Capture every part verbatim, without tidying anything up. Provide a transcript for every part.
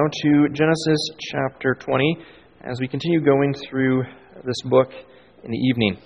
now to Genesis chapter twenty as we continue going through this book in the evening.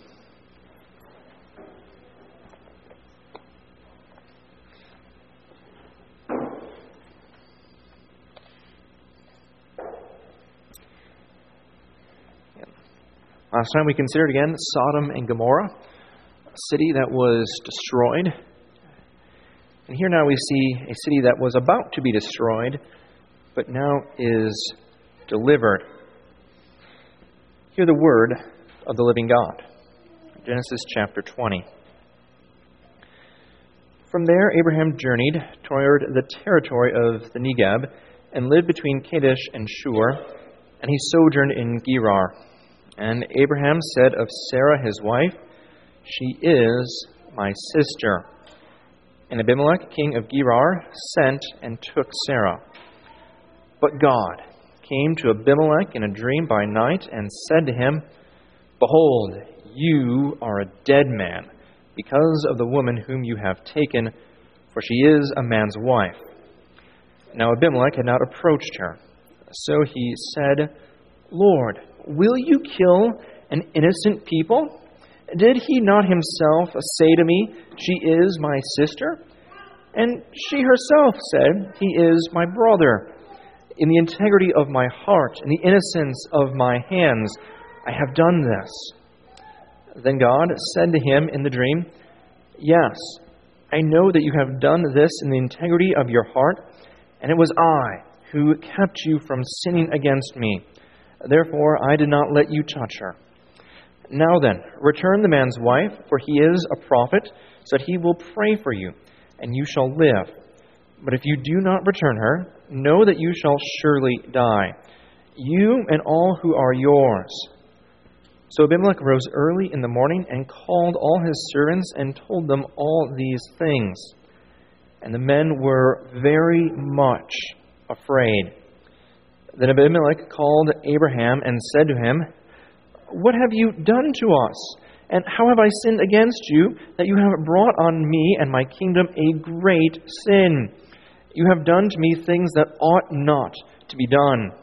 Last time we considered again Sodom and Gomorrah, a city that was destroyed. And here now we see a city that was about to be destroyed, but now is delivered. Hear the word of the living God. Genesis chapter twenty. From there Abraham journeyed toward the territory of the Negeb and lived between Kadesh and Shur, and he sojourned in Gerar. And Abraham said of Sarah his wife, "She is my sister." And Abimelech, king of Gerar, sent and took Sarah. But God came to Abimelech in a dream by night and said to him, "Behold, you are a dead man, because of the woman whom you have taken, for she is a man's wife." Now Abimelech had not approached her. So he said, "Lord, will you kill an innocent people? Did he not himself say to me, 'She is my sister'? And she herself said, 'He is my brother.' In the integrity of my heart, in the innocence of my hands, I have done this." Then God said to him in the dream, "Yes, I know that you have done this in the integrity of your heart, and it was I who kept you from sinning against me. Therefore I did not let you touch her. Now then, return the man's wife, for he is a prophet, so that he will pray for you, and you shall live. But if you do not return her, know that you shall surely die, you and all who are yours." So Abimelech rose early in the morning and called all his servants and told them all these things. And the men were very much afraid. Then Abimelech called Abraham and said to him, "What have you done to us? And how have I sinned against you, that you have brought on me and my kingdom a great sin? You have done to me things that ought not to be done."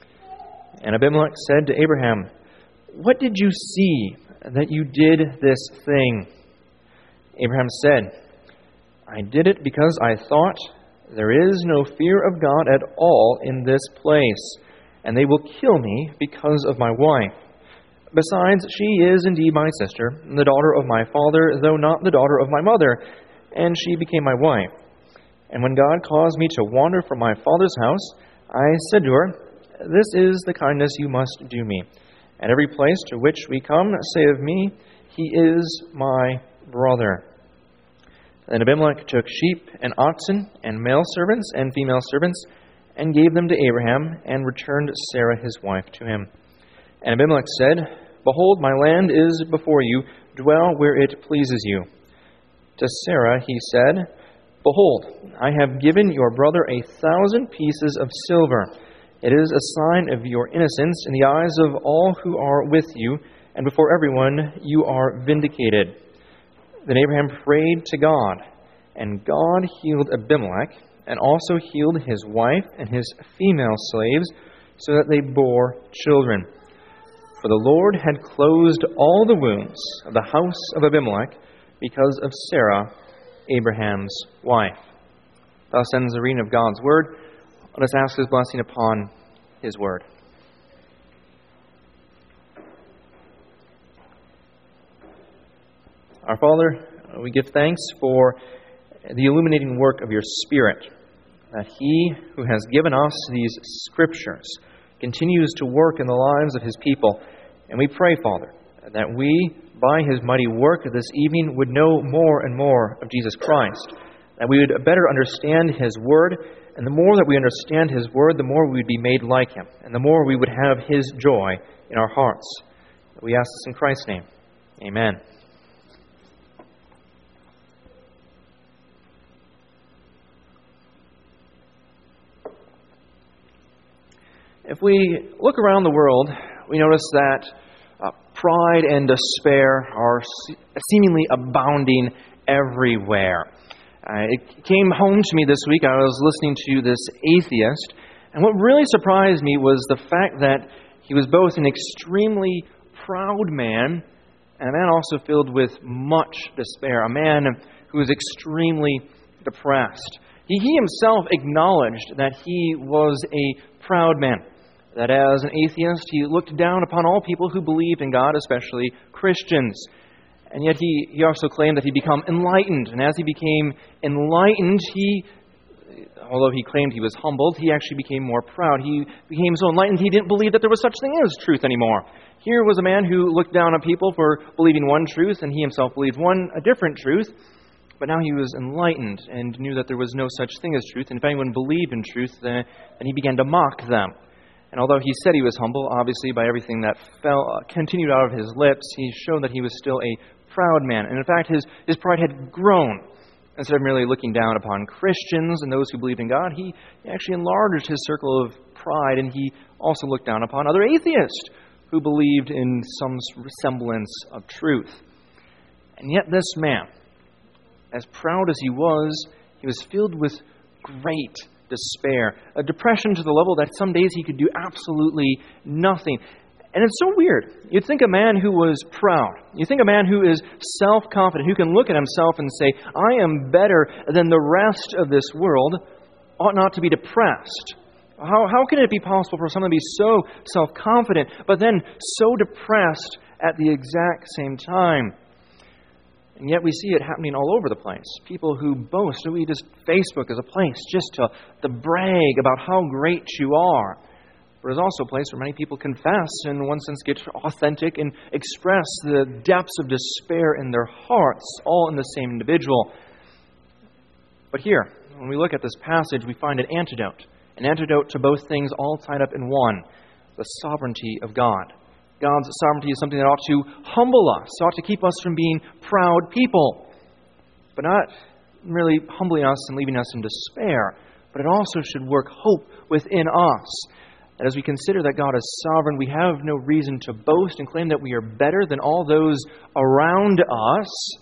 And Abimelech said to Abraham, "What did you see that you did this thing?" Abraham said, "I did it because I thought, there is no fear of God at all in this place, and they will kill me because of my wife. Besides, she is indeed my sister, the daughter of my father, though not the daughter of my mother, and she became my wife. And when God caused me to wander from my father's house, I said to her, 'This is the kindness you must do me. At every place to which we come, say of me, he is my brother.' Then Abimelech took sheep and oxen and male servants and female servants and gave them to Abraham and returned Sarah his wife to him. And Abimelech said, 'Behold, my land is before you. Dwell where it pleases you.' To Sarah he said, 'Behold, I have given your brother a thousand pieces of silver. It is a sign of your innocence in the eyes of all who are with you, and before everyone you are vindicated.' Then Abraham prayed to God, and God healed Abimelech, and also healed his wife and his female slaves, so that they bore children. For the Lord had closed all the wombs of the house of Abimelech because of Sarah, Abraham's wife." Thus ends the reading of God's word. Let us ask his blessing upon his word. Our Father, we give thanks for the illuminating work of your Spirit, that he who has given us these scriptures continues to work in the lives of his people. And we pray, Father, that we, by his mighty work this evening, would know more and more of Jesus Christ, that we would better understand his word, and the more that we understand his word, the more we would be made like him, and the more we would have his joy in our hearts. We ask this in Christ's name. Amen. If we look around the world, we notice that uh, pride and despair are seemingly abounding everywhere. Uh, it came home to me this week. I was listening to this atheist, And what really surprised me was the fact that he was both an extremely proud man and a man also filled with much despair, a man who was extremely depressed. He, he himself acknowledged that he was a proud man, that as an atheist he looked down upon all people who believed in God, especially Christians. And yet he, he also claimed that he'd become enlightened. And as he became enlightened, he, although he claimed he was humbled, he actually became more proud. He became so enlightened he didn't believe that there was such thing as truth anymore. Here was a man who looked down on people for believing one truth, and he himself believed one, a different truth. But now he was enlightened and knew that there was no such thing as truth. And if anyone believed in truth, then, then he began to mock them. And although he said he was humble, obviously by everything that fell, uh, continued out of his lips, he showed that he was still a proud man. And in fact, his, his pride had grown. Instead of merely looking down upon Christians and those who believed in God, he actually enlarged his circle of pride, and he also looked down upon other atheists who believed in some semblance of truth. And yet this man, as proud as he was, he was filled with great despair, a depression to the level that some days he could do absolutely nothing. And it's so weird. You'd think a man who was proud, you think a man who is self-confident, who can look at himself and say, I am better than the rest of this world, ought not to be depressed. How, how can it be possible for someone to be so self-confident, but then so depressed at the exact same time? And yet we see it happening all over the place. People who boast, we just Facebook as a place just to, to brag about how great you are. But it's also a place where many people confess and in one sense get authentic and express the depths of despair in their hearts, all in the same individual. But here, when we look at this passage, we find an antidote. An antidote to both things all tied up in one, the sovereignty of God. God's sovereignty is something that ought to humble us, ought to keep us from being proud people, but not merely humbling us and leaving us in despair, but it also should work hope within us. That as we consider that God is sovereign, we have no reason to boast and claim that we are better than all those around us,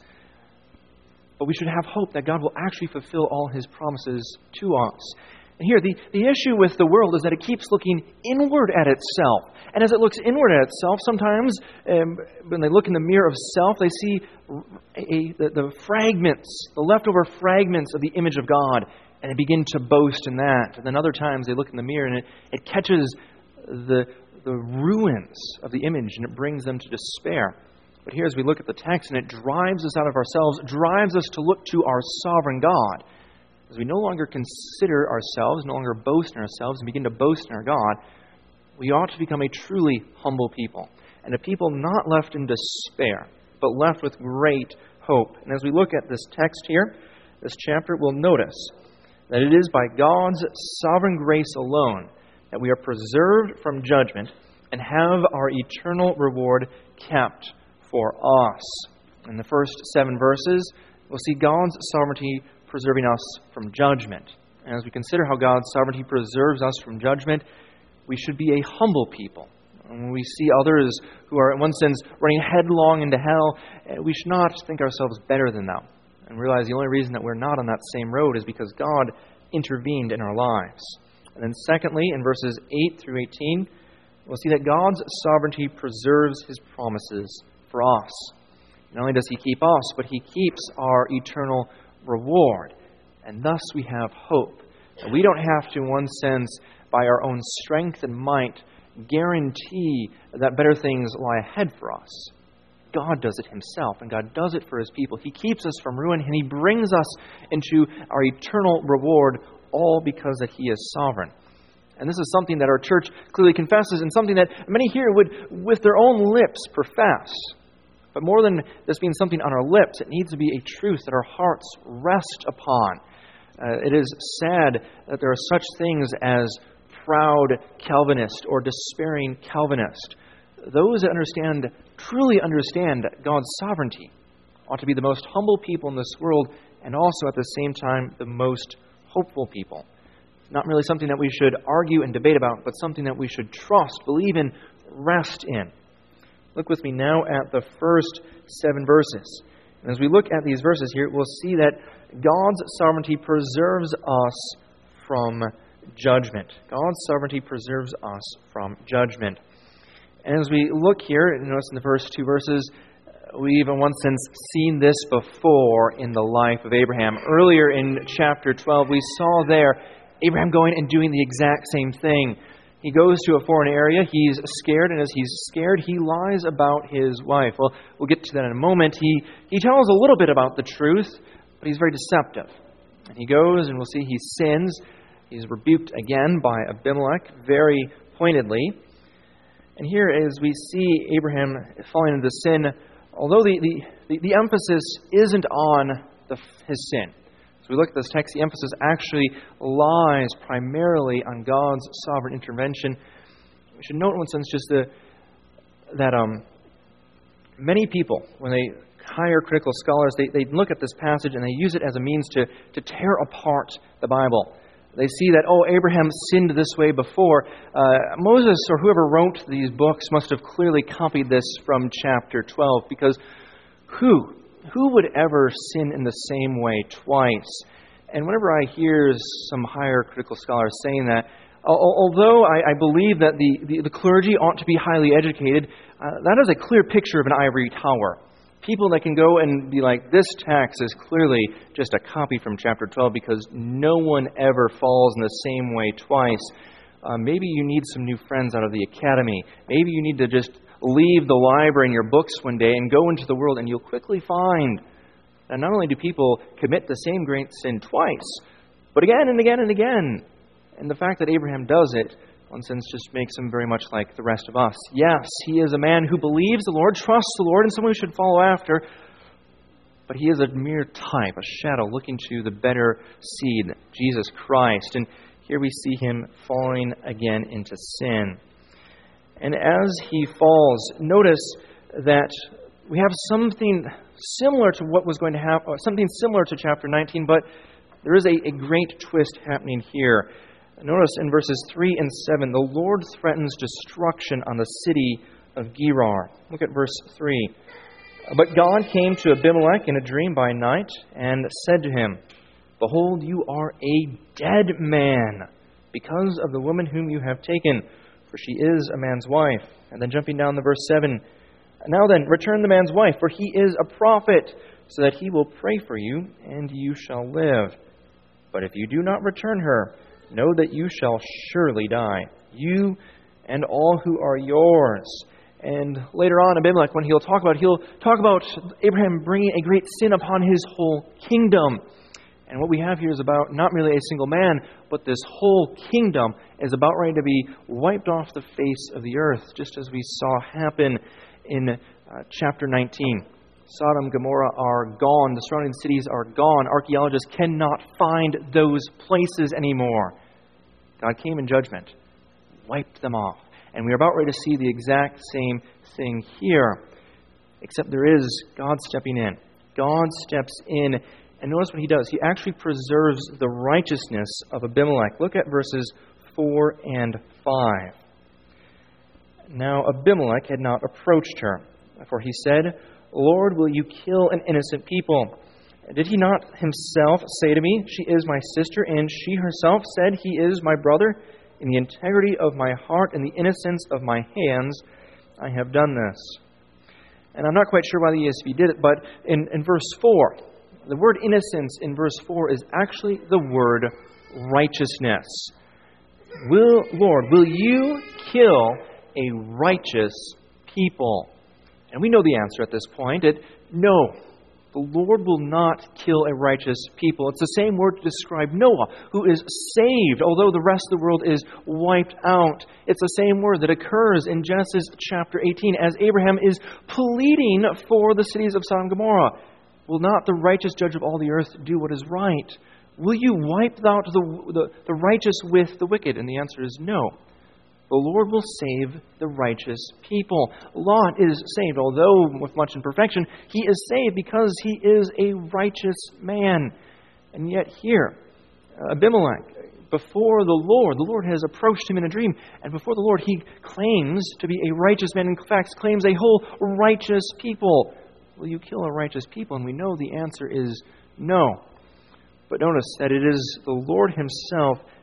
but we should have hope that God will actually fulfill all His promises to us. And here, the, the issue with the world is that it keeps looking inward at itself. And as it looks inward at itself, sometimes um, when they look in the mirror of self, they see a, a, the, the fragments, the leftover fragments of the image of God, and they begin to boast in that. And then other times they look in the mirror and it, it catches the, the ruins of the image and it brings them to despair. But here as we look at the text, and it drives us out of ourselves, drives us to look to our sovereign God. As we no longer consider ourselves, no longer boast in ourselves, and begin to boast in our God, we ought to become a truly humble people, and a people not left in despair, but left with great hope. And as we look at this text here, this chapter, we'll notice that it is by God's sovereign grace alone that we are preserved from judgment and have our eternal reward kept for us. In the first seven verses, we'll see God's sovereignty preserving us from judgment. And as we consider how God's sovereignty preserves us from judgment, we should be a humble people. And when we see others who are, in one sense, running headlong into hell, we should not think ourselves better than them, and realize the only reason that we're not on that same road is because God intervened in our lives. And then secondly, in verses eight through eighteen, we'll see that God's sovereignty preserves His promises for us. Not only does He keep us, but He keeps our eternal reward. And thus we have hope. And we don't have to, in one sense, by our own strength and might, guarantee that better things lie ahead for us. God does it Himself, and God does it for His people. He keeps us from ruin, and He brings us into our eternal reward, all because that He is sovereign. And this is something that our church clearly confesses, and something that many here would, with their own lips, profess. But more than this being something on our lips, it needs to be a truth that our hearts rest upon. Uh, it is sad that there are such things as proud Calvinist or despairing Calvinist. Those that understand, truly understand God's sovereignty, ought to be the most humble people in this world, and also at the same time the most hopeful people. Not really something that we should argue and debate about, but something that we should trust, believe in, rest in. Look with me now at the first seven verses. And as we look at these verses here, we'll see that God's sovereignty preserves us from judgment. God's sovereignty preserves us from judgment. And as we look here, notice in the first two verses, we've in one sense seen this before in the life of Abraham. Earlier in chapter twelve, we saw there Abraham going and doing the exact same thing. He goes to a foreign area, he's scared, and as he's scared, he lies about his wife. Well, we'll get to that in a moment. He, he tells a little bit about the truth, but he's very deceptive. And he goes, and we'll see he sins. He's rebuked again by Abimelech very pointedly. And here, as we see Abraham falling into sin, although the, the, the, the emphasis isn't on the, his sin. As we look at this text, the emphasis actually lies primarily on God's sovereign intervention. We should note in one sense just the, that um, many people, when they hire critical scholars, they, they look at this passage and they use it as a means to, to tear apart the Bible. They see that, oh, Abraham sinned this way before. Uh, Moses or whoever wrote these books must have clearly copied this from chapter twelve, because who? Who would ever sin in the same way twice? And whenever I hear some higher critical scholars saying that, although I, I believe that the, the, the clergy ought to be highly educated, uh, that is a clear picture of an ivory tower. People that can go and be like, this text is clearly just a copy from chapter twelve because no one ever falls in the same way twice. Uh, maybe you need some new friends out of the academy. Maybe you need to just leave the library and your books one day and go into the world, and you'll quickly find that not only do people commit the same great sin twice, but again and again and again. And the fact that Abraham does it, in one sense, just makes him very much like the rest of us. Yes, he is a man who believes the Lord, trusts the Lord, and someone who should follow after, but he is a mere type, a shadow, looking to the better seed, Jesus Christ. And here we see him falling again into sin. And as he falls, notice that we have something similar to what was going to happen, something similar to chapter nineteen, but there is a, a great twist happening here. Notice in verses three and seven, the Lord threatens destruction on the city of Gerar. Look at verse three. But God came to Abimelech in a dream by night and said to him, Behold, you are a dead man because of the woman whom you have taken, for she is a man's wife. And then jumping down to verse seven, Now then, return the man's wife, for he is a prophet, so that he will pray for you, and you shall live. But if you do not return her, know that you shall surely die, you and all who are yours. And later on, Abimelech, when he'll talk about, he'll talk about Abraham bringing a great sin upon his whole kingdom. And what we have here is about not merely a single man, but this whole kingdom is about ready to be wiped off the face of the earth, just as we saw happen in uh, chapter nineteen. Sodom and Gomorrah are gone. The surrounding cities are gone. Archaeologists cannot find those places anymore. God came in judgment, wiped them off. And we are about ready to see the exact same thing here, except there is God stepping in. God steps in. And notice what he does. He actually preserves the righteousness of Abimelech. Look at verses four and five. Now Abimelech had not approached her, for he said, Lord, will you kill an innocent people? Did he not himself say to me, She is my sister, and she herself said, He is my brother? In the integrity of my heart and the innocence of my hands, I have done this. And I'm not quite sure why the E S V did it, but in, in verse four, the word innocence in verse four is actually the word righteousness. Will, Lord, will you kill a righteous people? And we know the answer at this point. It, no, the Lord will not kill a righteous people. It's the same word to describe Noah, who is saved, although the rest of the world is wiped out. It's the same word that occurs in Genesis chapter eighteen as Abraham is pleading for the cities of Sodom and Gomorrah. Will not the righteous judge of all the earth do what is right? Will you wipe out the, the, the righteous with the wicked? And the answer is no. The Lord will save the righteous people. Lot is saved, although with much imperfection, he is saved because he is a righteous man. And yet here, Abimelech, before the Lord, the Lord has approached him in a dream, and before the Lord he claims to be a righteous man, in fact claims a whole righteous people. Will you kill a righteous people? And we know the answer is no. But notice that it is the Lord himself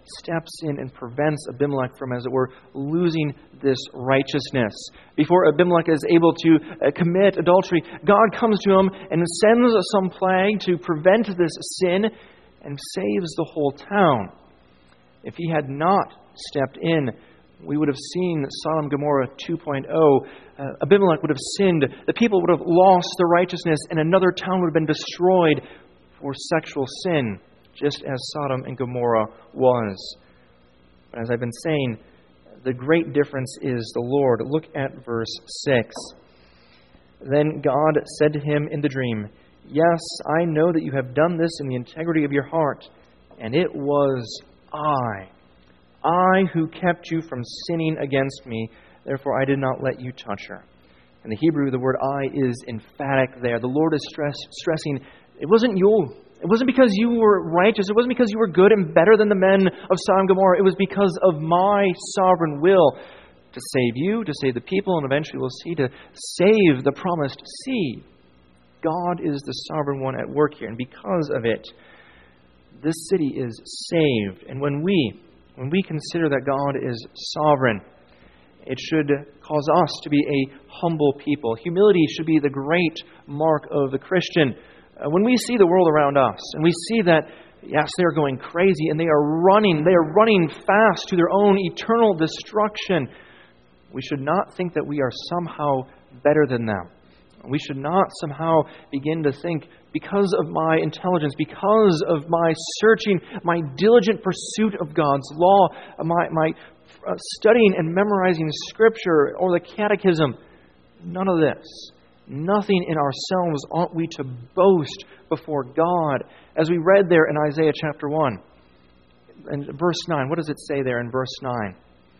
steps in and prevents Abimelech from, as it were, losing this righteousness. Before Abimelech is able to uh, commit adultery, God comes to him and sends some plague to prevent this sin and saves the whole town. If he had not stepped in, we would have seen Sodom and Gomorrah two point oh. Uh, Abimelech would have sinned. The people would have lost their righteousness, and another town would have been destroyed for sexual sin, just as Sodom and Gomorrah was. But as I've been saying, the great difference is the Lord. Look at verse six. Then God said to him in the dream, "Yes, I know that you have done this in the integrity of your heart, and it was I. I who kept you from sinning against me, therefore I did not let you touch her." In the Hebrew, the word I is emphatic there. The Lord is stress, stressing, it wasn't you. It wasn't because you were righteous. It wasn't because you were good and better than the men of Sodom and Gomorrah. It was because of my sovereign will to save you, to save the people, and eventually we'll see, to save the promised seed. God is the sovereign one at work here, and because of it, this city is saved. And when we When we consider that God is sovereign, it should cause us to be a humble people. Humility should be the great mark of the Christian. Uh, when we see the world around us, and we see that, yes, they are going crazy, and they are running, they are running fast to their own eternal destruction, we should not think that we are somehow better than them. We should not somehow begin to think, because of my intelligence, because of my searching, my diligent pursuit of God's law, my, my uh, studying and memorizing Scripture or the Catechism, none of this, nothing in ourselves ought we to boast before God. As we read there in Isaiah chapter one, and verse nine, what does it say there in verse nine?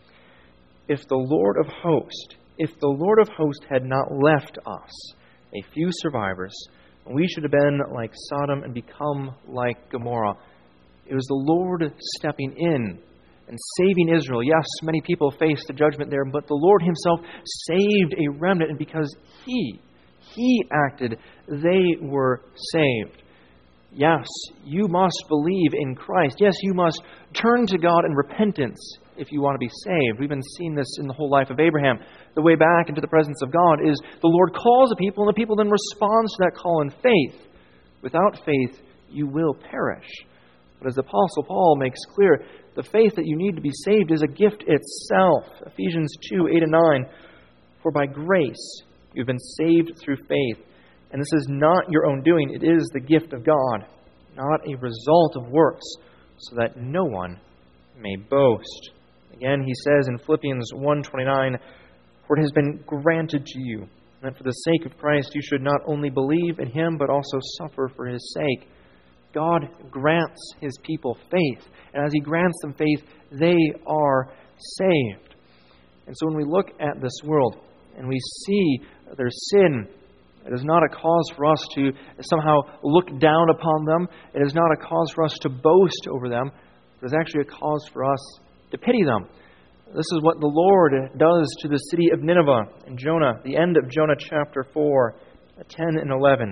If the Lord of hosts, if the Lord of hosts had not left us a few survivors, we should have been like Sodom and become like Gomorrah. It was the Lord stepping in and saving Israel. Yes, many people faced the judgment there, but the Lord Himself saved a remnant, and because He, He acted, they were saved. Yes, you must believe in Christ. Yes, you must turn to God in repentance if you want to be saved. We've been seeing this in the whole life of Abraham. The way back into the presence of God is the Lord calls the people, and the people then responds to that call in faith. Without faith, you will perish. But as the Apostle Paul makes clear, the faith that you need to be saved is a gift itself. Ephesians two, eight and nine. For by grace you've been saved through faith. And this is not your own doing. It is the gift of God, not a result of works, so that no one may boast. Again, he says in Philippians one twenty-nine, for it has been granted to you that for the sake of Christ you should not only believe in Him, but also suffer for His sake. God grants His people faith. And as He grants them faith, they are saved. And so when we look at this world and we see their sin, it is not a cause for us to somehow look down upon them. It is not a cause for us to boast over them. It is actually a cause for us to pity them. This is what the Lord does to the city of Nineveh in Jonah, the end of Jonah chapter four, ten and eleven.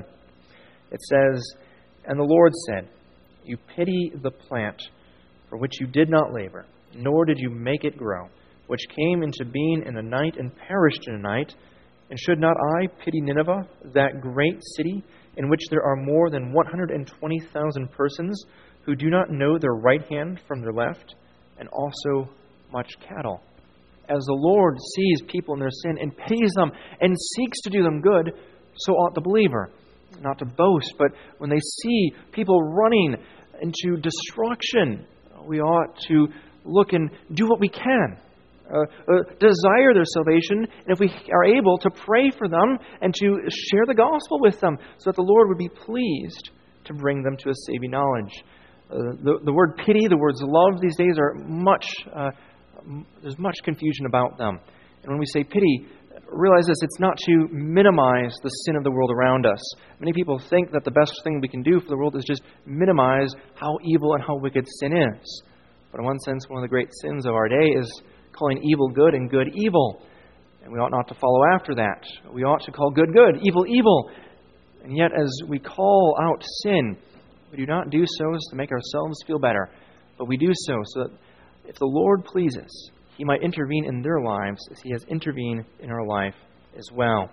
It says, and the Lord said, you pity the plant for which you did not labor, nor did you make it grow, which came into being in a night and perished in a night. And should not I pity Nineveh, that great city, in which there are more than one hundred twenty thousand persons who do not know their right hand from their left, and also much cattle? As the Lord sees people in their sin and pities them and seeks to do them good, so ought the believer. Not to boast, but when they see people running into destruction, we ought to look and do what we can. Uh, uh, desire their salvation, and if we are able, to pray for them and to share the gospel with them so that the Lord would be pleased to bring them to a saving knowledge. Uh, the, the word pity, the words love these days are much, uh, there's much confusion about them. And when we say pity, realize this, it's not to minimize the sin of the world around us. Many people think that the best thing we can do for the world is just minimize how evil and how wicked sin is. But in one sense, one of the great sins of our day is calling evil good and good evil. And we ought not to follow after that. We ought to call good good, evil evil. And yet as we call out sin, we do not do so as to make ourselves feel better, but we do so so that if the Lord pleases, He might intervene in their lives as He has intervened in our life as well.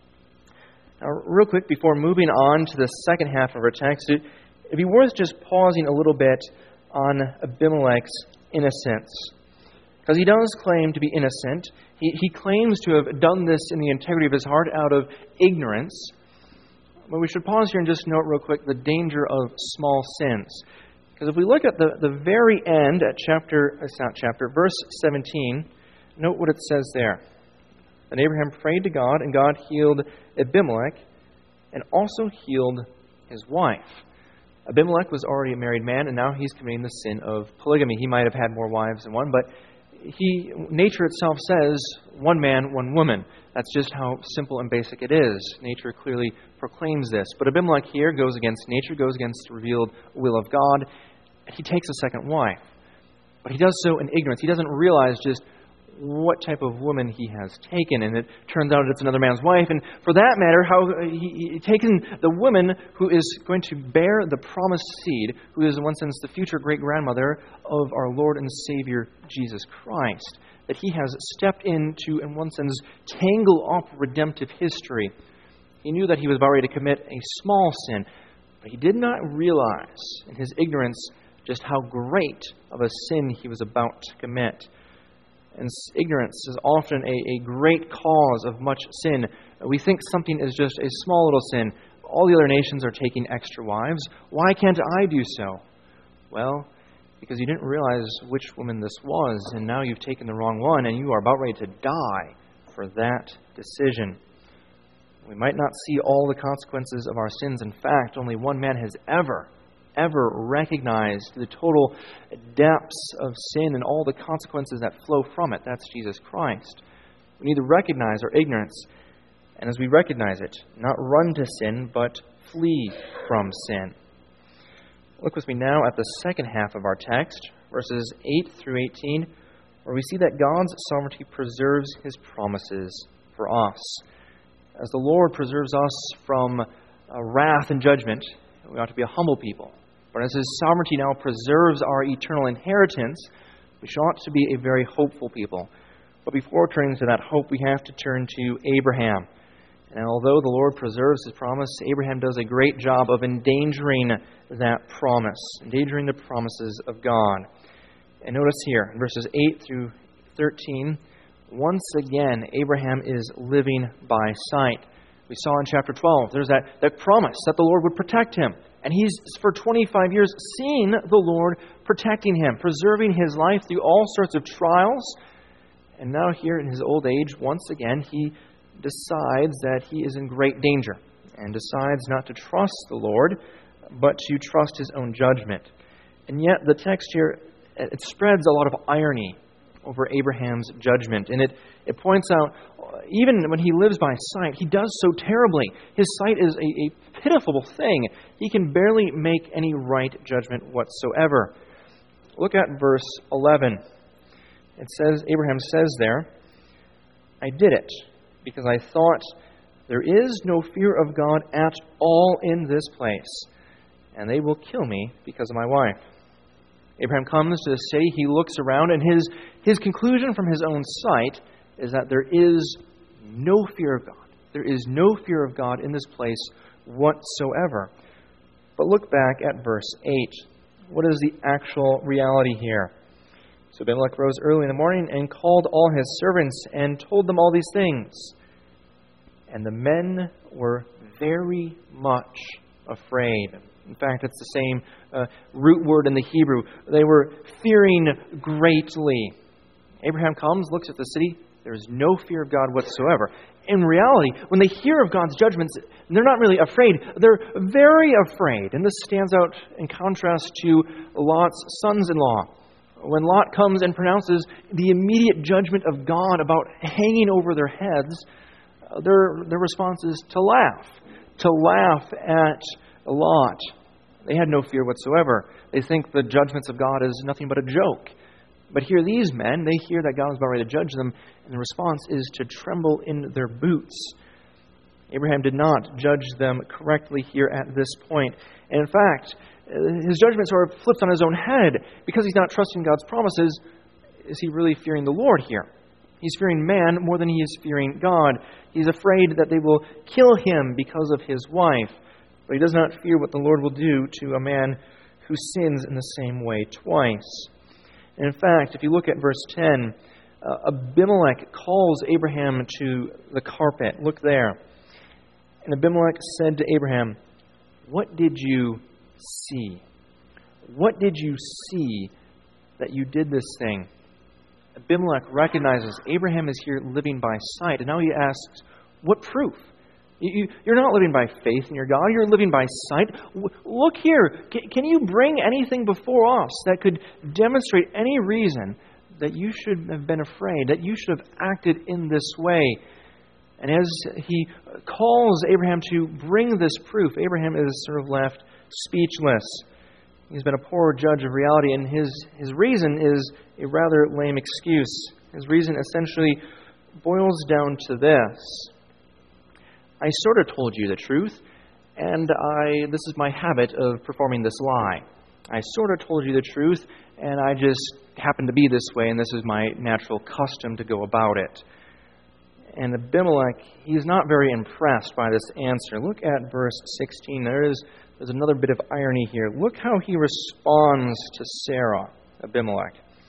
Now, real quick, before moving on to the second half of our text, it, it'd be worth just pausing a little bit on Abimelech's innocence. Because he does claim to be innocent. He, he claims to have done this in the integrity of his heart out of ignorance. But we should pause here and just note real quick the danger of small sins. Because if we look at the, the very end at chapter, it's not chapter, verse seventeen, note what it says there. And Abraham prayed to God, and God healed Abimelech and also healed his wife. Abimelech was already a married man, and now he's committing the sin of polygamy. He might have had more wives than one, but he, nature itself says one man, one woman. That's just how simple and basic it is. Nature clearly proclaims this. But Abimelech here goes against nature, goes against the revealed will of God. He takes a second wife. But he does so in ignorance. He doesn't realize just what type of woman he has taken. And it turns out it's another man's wife. And for that matter, how he, he taken the woman who is going to bear the promised seed, who is in one sense the future great-grandmother of our Lord and Savior Jesus Christ, that he has stepped into, in one sense, tangle up redemptive history. He knew that he was about ready to commit a small sin, but he did not realize in his ignorance just how great of a sin he was about to commit. And ignorance is often a, a great cause of much sin. We think something is just a small little sin. All the other nations are taking extra wives. Why can't I do so? Well, because you didn't realize which woman this was, and now you've taken the wrong one, and you are about ready to die for that decision. We might not see all the consequences of our sins. In fact, only one man has ever ever recognized the total depths of sin and all the consequences that flow from it. That's Jesus Christ. We need to recognize our ignorance, and as we recognize it, not run to sin, but flee from sin. Look with me now at the second half of our text, verses eight through eighteen, where we see that God's sovereignty preserves His promises for us. As the Lord preserves us from uh, wrath and judgment, we ought to be a humble people. But as His sovereignty now preserves our eternal inheritance, we ought to be a very hopeful people. But before turning to that hope, we have to turn to Abraham. And although the Lord preserves His promise, Abraham does a great job of endangering that promise, endangering the promises of God. And notice here, in verses eight through thirteen, once again, Abraham is living by sight. We saw in chapter twelve, there's that, that promise that the Lord would protect him. And he's, for twenty-five years, seen the Lord protecting him, preserving his life through all sorts of trials. And now here in his old age, once again, he decides that he is in great danger and decides not to trust the Lord, but to trust his own judgment. And yet the text here, it spreads a lot of irony over Abraham's judgment. And it, it points out, even when he lives by sight, he does so terribly. His sight is a, a pitiful thing. He can barely make any right judgment whatsoever. Look at verse eleven. It says, Abraham says there, I did it because I thought there is no fear of God at all in this place, and they will kill me because of my wife. Abraham comes to the city, he looks around, and his, his conclusion from his own sight is that there is no fear of God. There is no fear of God in this place whatsoever. But look back at verse eight. What is the actual reality here? So Abimelech rose early in the morning and called all his servants and told them all these things. And the men were very much afraid. In fact, it's the same uh, root word in the Hebrew. They were fearing greatly. Abraham comes, looks at the city. There is no fear of God whatsoever. In reality, when they hear of God's judgments, they're not really afraid. They're very afraid. And this stands out in contrast to Lot's sons-in-law. When Lot comes and pronounces the immediate judgment of God about hanging over their heads, their, their response is to laugh. To laugh at Lot. They had no fear whatsoever. They think the judgments of God is nothing but a joke. But here these men, they hear that God is about ready to judge them, and the response is to tremble in their boots. Abraham did not judge them correctly here at this point. And in fact, his judgment sort of flipped on his own head. Because he's not trusting God's promises, is he really fearing the Lord here? He's fearing man more than he is fearing God. He's afraid that they will kill him because of his wife, but he does not fear what the Lord will do to a man who sins in the same way twice. And in fact, if you look at verse ten, uh, Abimelech calls Abraham to the carpet. Look there. And Abimelech said to Abraham, "What did you see? What did you see that you did this thing?" Abimelech recognizes Abraham is here living by sight. And now he asks, what proof? You, you're not living by faith in your God. You're living by sight. Look here. Can you bring anything before us that could demonstrate any reason that you should have been afraid, that you should have acted in this way? And as he calls Abraham to bring this proof, Abraham is sort of left speechless. He's been a poor judge of reality, and his, his reason is a rather lame excuse. His reason essentially boils down to this. I sort of told you the truth, and I this is my habit of performing this lie. I sort of told you the truth, and I just happen to be this way, and this is my natural custom to go about it. And Abimelech, he's not very impressed by this answer. Look at verse sixteen. There is there's another bit of irony here. Look how he responds to Sarah, Abimelech.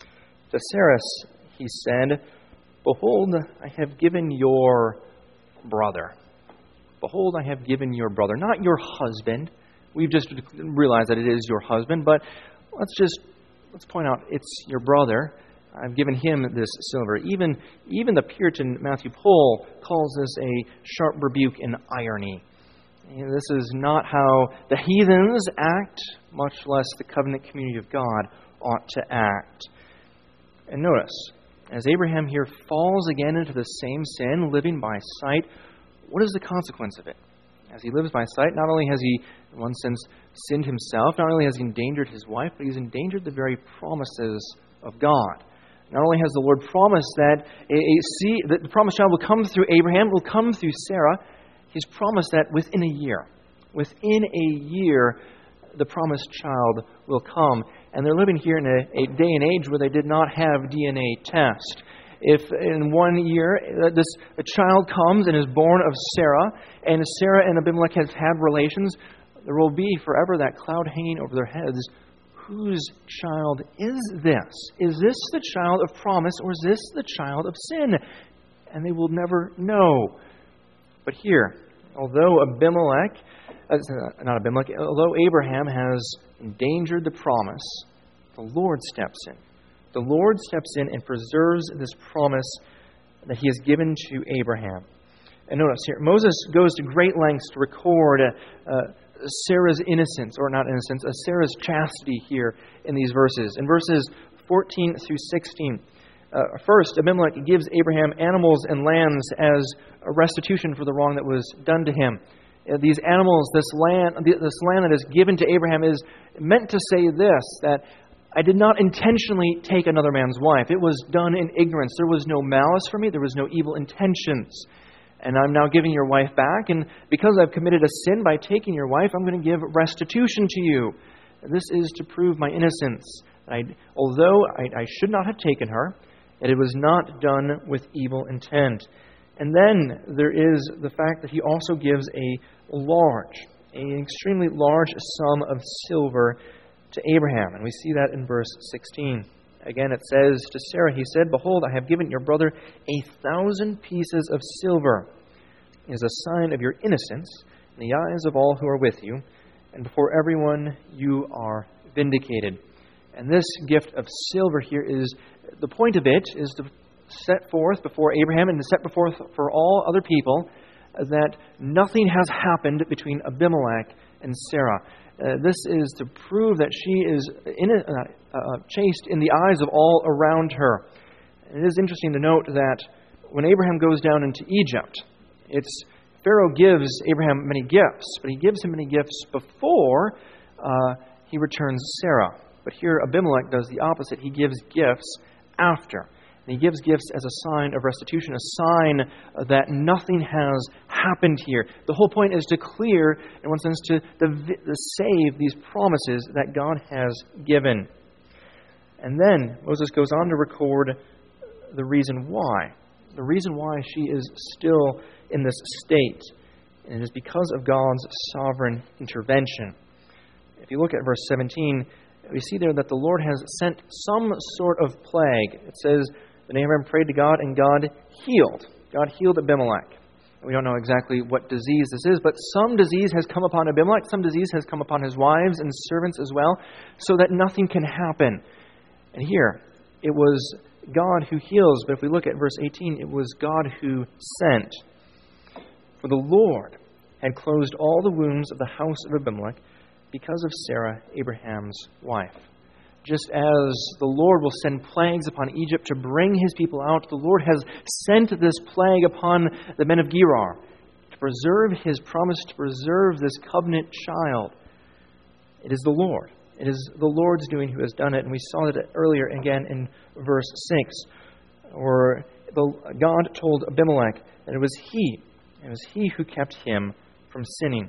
To Sarah, he said, "Behold, I have given your brother. Behold, I have given your brother." Not your husband. We've just realized that it is your husband, but let's just let's point out it's your brother. I've given him this silver. Even, even the Puritan Matthew Pohl calls this a sharp rebuke in irony. You know, this is not how the heathens act, much less the covenant community of God ought to act. And notice, as Abraham here falls again into the same sin, living by sight, what is the consequence of it? As he lives by sight, not only has he, in one sense, sinned himself, not only has he endangered his wife, but he's endangered the very promises of God. Not only has the Lord promised that a, a see, that the promised child will come through Abraham, will come through Sarah, He's promised that within a year, within a year, the promised child will come. And they're living here in a, a day and age where they did not have D N A test. If in one year this a child comes and is born of Sarah, and Sarah and Abimelech have had relations, there will be forever that cloud hanging over their heads. Whose child is this? Is this the child of promise, or is this the child of sin? And they will never know. But here, although Abimelech, uh, not Abimelech, although Abraham has endangered the promise, the Lord steps in. The Lord steps in and preserves this promise that He has given to Abraham. And notice here, Moses goes to great lengths to record uh, uh, Sarah's innocence, or not innocence, uh, Sarah's chastity here in these verses. In verses fourteen through sixteen, uh, first, Abimelech gives Abraham animals and lands as a restitution for the wrong that was done to him. Uh, these animals, this land, this land that is given to Abraham is meant to say this, that I did not intentionally take another man's wife. It was done in ignorance. There was no malice for me. There was no evil intentions. And I'm now giving your wife back. And because I've committed a sin by taking your wife, I'm going to give restitution to you. This is to prove my innocence. I, although I, I should not have taken her, yet it was not done with evil intent. And then there is the fact that he also gives a large, an extremely large sum of silver to Abraham. And we see that in verse sixteen. Again, it says to Sarah, he said, "Behold, I have given your brother a thousand pieces of silver. It is a sign of your innocence in the eyes of all who are with you, and before everyone you are vindicated." And this gift of silver here is, the point of it is to set forth before Abraham and to set before for all other people that nothing has happened between Abimelech and Sarah. Uh, this is to prove that she is in a, uh, uh, chaste in the eyes of all around her. It is interesting to note that when Abraham goes down into Egypt, it's Pharaoh gives Abraham many gifts, but he gives him many gifts before uh, he returns Sarah. But here Abimelech does the opposite. He gives gifts after. And he gives gifts as a sign of restitution, a sign that nothing has happened here. The whole point is to clear, in one sense, to, to, to save these promises that God has given. And then Moses goes on to record the reason why. The reason why she is still in this state. And it is because of God's sovereign intervention. If you look at verse seventeen, we see there that the Lord has sent some sort of plague. It says, that Abraham prayed to God, and God healed. God healed Abimelech. We don't know exactly what disease this is, but some disease has come upon Abimelech. Some disease has come upon his wives and servants as well, so that nothing can happen. And here, it was God who heals. But if we look at verse eighteen, it was God who sent. For the Lord had closed all the wombs of the house of Abimelech because of Sarah, Abraham's wife. Just as the Lord will send plagues upon Egypt to bring his people out, the Lord has sent this plague upon the men of Gerar to preserve his promise, to preserve this covenant child. It is the Lord. It is the Lord's doing who has done it. And we saw that earlier again in verse six, where the, God told Abimelech that it was he, it was he who kept him from sinning.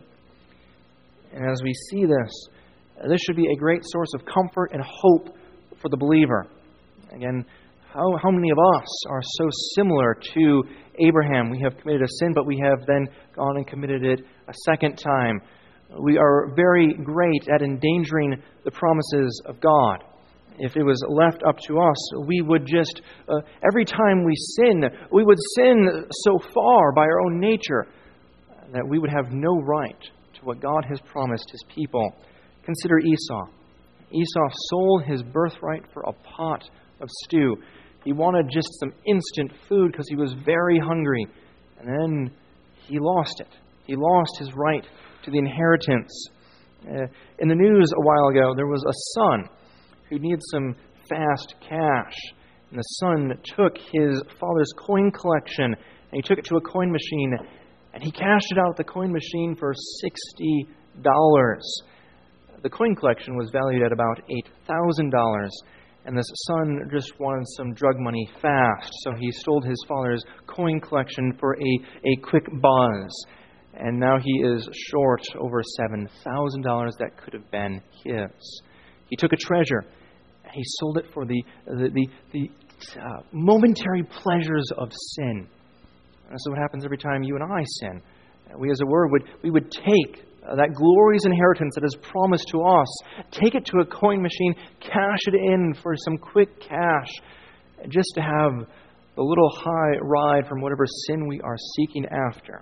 And as we see this, this should be a great source of comfort and hope for the believer. Again, how, how many of us are so similar to Abraham? We have committed a sin, but we have then gone and committed it a second time. We are very great at endangering the promises of God. If it was left up to us, we would just, uh, every time we sin, we would sin so far by our own nature that we would have no right to what God has promised his people. Consider Esau. Esau sold his birthright for a pot of stew. He wanted just some instant food because he was very hungry. And then he lost it. He lost his right to the inheritance. Uh, in the news a while ago, there was a son who needed some fast cash. And the son took his father's coin collection and he took it to a coin machine and he cashed it out at the coin machine for sixty dollars. The coin collection was valued at about eight thousand dollars, and this son just wanted some drug money fast, so he sold his father's coin collection for a, a quick buzz. And now he is short over seven thousand dollars that could have been his. He took a treasure, and he sold it for the, the, the, the uh, momentary pleasures of sin. And so what happens every time you and I sin? We as a word would we would take that glorious inheritance that is promised to us, take it to a coin machine, cash it in for some quick cash, just to have the little high ride from whatever sin we are seeking after.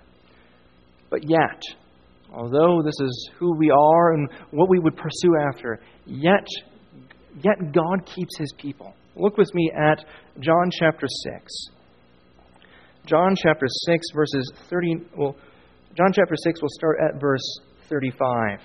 But yet, although this is who we are and what we would pursue after, yet, yet God keeps his people. Look with me at John chapter six. John chapter six, verses thirty. Well, John chapter six, we'll start at verse thirty-five.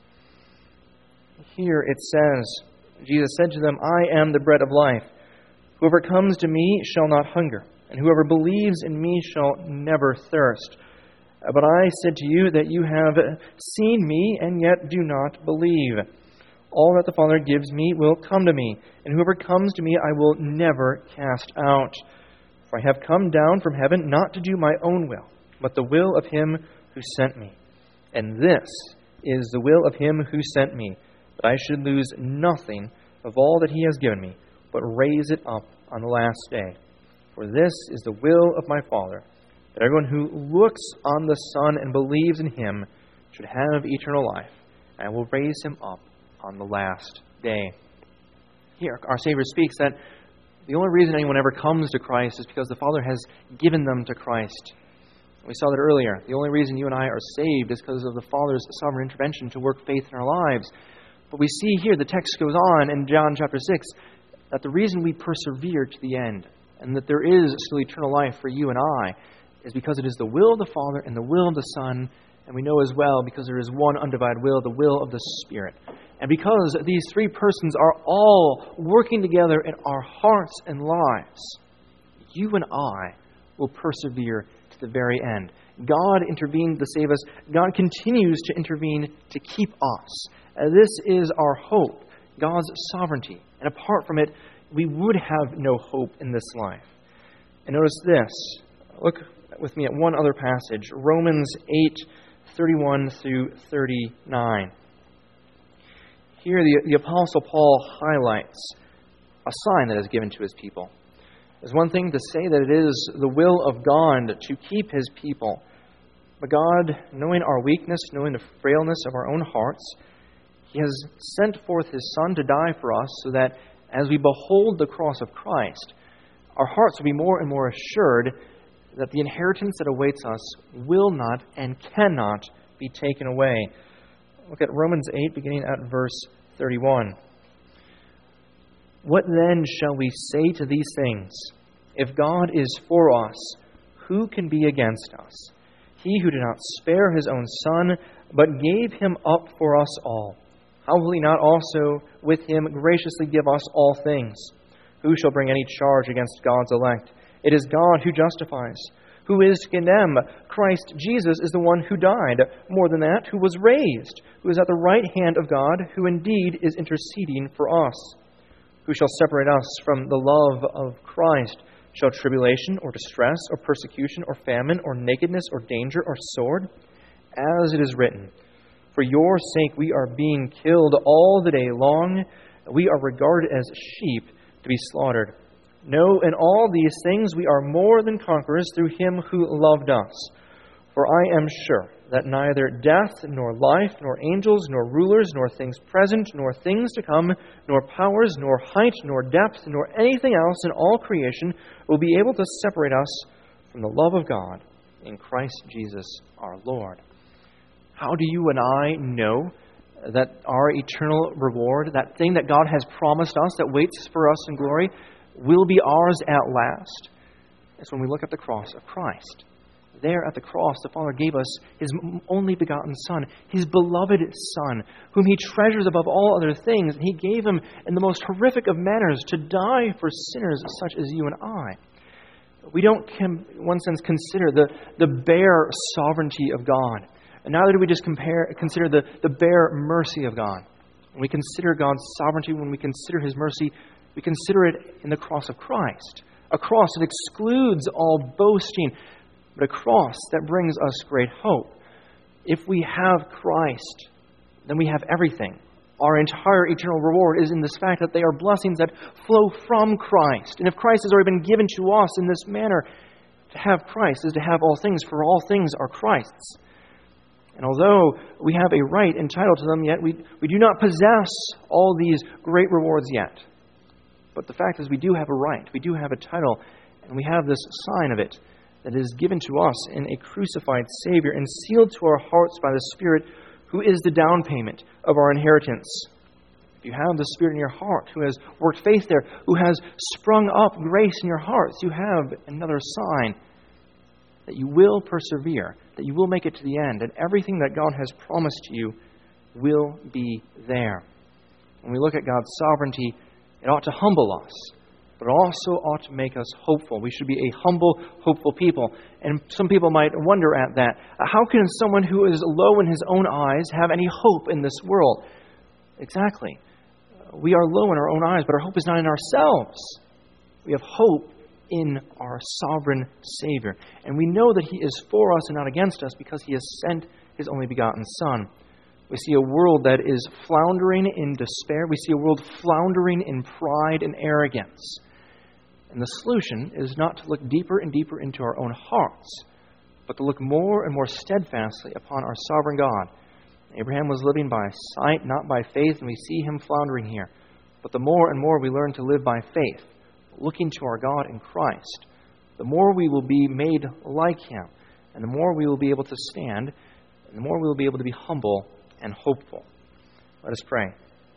Here it says, Jesus said to them, I am the bread of life. Whoever comes to me shall not hunger, and whoever believes in me shall never thirst. But I said to you that you have seen me, and yet do not believe. All that the Father gives me will come to me, and whoever comes to me I will never cast out. For I have come down from heaven not to do my own will, but the will of him who sent me. And this is the will of him who sent me, that I should lose nothing of all that he has given me, but raise it up on the last day. For this is the will of my Father, that everyone who looks on the Son and believes in him should have eternal life, and I will raise him up on the last day. Here, our Savior speaks that the only reason anyone ever comes to Christ is because the Father has given them to Christ. We saw that earlier. The only reason you and I are saved is because of the Father's sovereign intervention to work faith in our lives. But we see here, the text goes on in John chapter six, that the reason we persevere to the end, and that there is still eternal life for you and I, is because it is the will of the Father and the will of the Son, and we know as well, because there is one undivided will, the will of the Spirit. And because these three persons are all working together in our hearts and lives, you and I will persevere to the very end. God intervened to save us. God continues to intervene to keep us. Uh, this is our hope, God's sovereignty. And apart from it, we would have no hope in this life. And notice this. Look with me at one other passage, Romans eight, thirty-one through thirty-nine. Here the, the Apostle Paul highlights a sign that is given to his people. It's one thing to say that it is the will of God to keep his people. But God, knowing our weakness, knowing the frailness of our own hearts, he has sent forth his Son to die for us so that as we behold the cross of Christ, our hearts will be more and more assured that the inheritance that awaits us will not and cannot be taken away. Look at Romans eight, beginning at verse thirty-one. What then shall we say to these things? If God is for us, who can be against us? He who did not spare his own Son, but gave him up for us all, how will he not also with him graciously give us all things? Who shall bring any charge against God's elect? It is God who justifies. Who is to condemn? Christ Jesus is the one who died. More than that, who was raised, who is at the right hand of God, who indeed is interceding for us. Who shall separate us from the love of Christ? Shall tribulation, or distress, or persecution, or famine, or nakedness, or danger, or sword? As it is written, for your sake we are being killed all the day long. We are regarded as sheep to be slaughtered. No, in all these things we are more than conquerors through him who loved us. For I am sure that neither death, nor life, nor angels, nor rulers, nor things present, nor things to come, nor powers, nor height, nor depth, nor anything else in all creation will be able to separate us from the love of God in Christ Jesus our Lord. How do you and I know that our eternal reward, that thing that God has promised us, that waits for us in glory, will be ours at last? It's when we look at the cross of Christ. There at the cross, the Father gave us his only begotten Son, his beloved Son, whom he treasures above all other things. And he gave him in the most horrific of manners to die for sinners such as you and I. We don't, in one sense, consider the, the bare sovereignty of God. And neither do we just compare, consider the, the bare mercy of God. When we consider God's sovereignty, when we consider his mercy, we consider it in the cross of Christ. A cross that excludes all boasting, but a cross that brings us great hope. If we have Christ, then we have everything. Our entire eternal reward is in this fact that they are blessings that flow from Christ. And if Christ has already been given to us in this manner, to have Christ is to have all things, for all things are Christ's. And although we have a right entitled to them, yet we, we do not possess all these great rewards yet. But the fact is we do have a right, we do have a title, and we have this sign of it that is given to us in a crucified Savior and sealed to our hearts by the Spirit, who is the down payment of our inheritance. If you have the Spirit in your heart, who has worked faith there, who has sprung up grace in your hearts, you have another sign that you will persevere, that you will make it to the end, and everything that God has promised to you will be there. When we look at God's sovereignty, it ought to humble us, but it also ought to make us hopeful. We should be a humble, hopeful people. And some people might wonder at that. How can someone who is low in his own eyes have any hope in this world? Exactly. We are low in our own eyes, but our hope is not in ourselves. We have hope in our sovereign Savior. And we know that he is for us and not against us because he has sent his only begotten Son. We see a world that is floundering in despair. We see a world floundering in pride and arrogance. And the solution is not to look deeper and deeper into our own hearts, but to look more and more steadfastly upon our sovereign God. Abraham was living by sight, not by faith, and we see him floundering here. But the more and more we learn to live by faith, looking to our God in Christ, the more we will be made like him, and the more we will be able to stand, and the more we will be able to be humble and hopeful. Let us pray.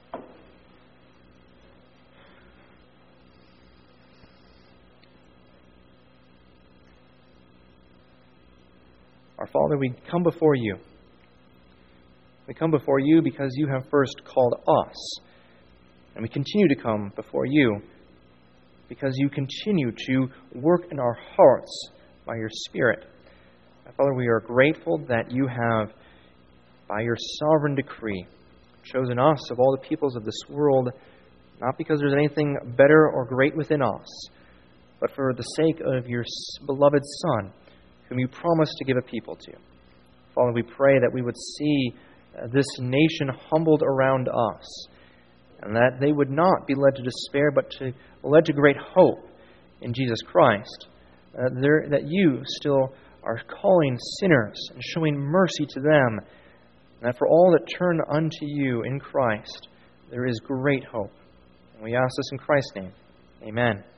Our Father, we come before you. We come before you because you have first called us. And we continue to come before you because you continue to work in our hearts by your Spirit. Father, we are grateful that you have, by your sovereign decree, chosen us of all the peoples of this world, not because there's anything better or great within us, but for the sake of your beloved Son, whom you promised to give a people to. Father, we pray that we would see uh, this nation humbled around us, and that they would not be led to despair, but to led to great hope in Jesus Christ. Uh, there, that you still are calling sinners and showing mercy to them, and that for all that turn unto you in Christ, there is great hope. And we ask this in Christ's name. Amen.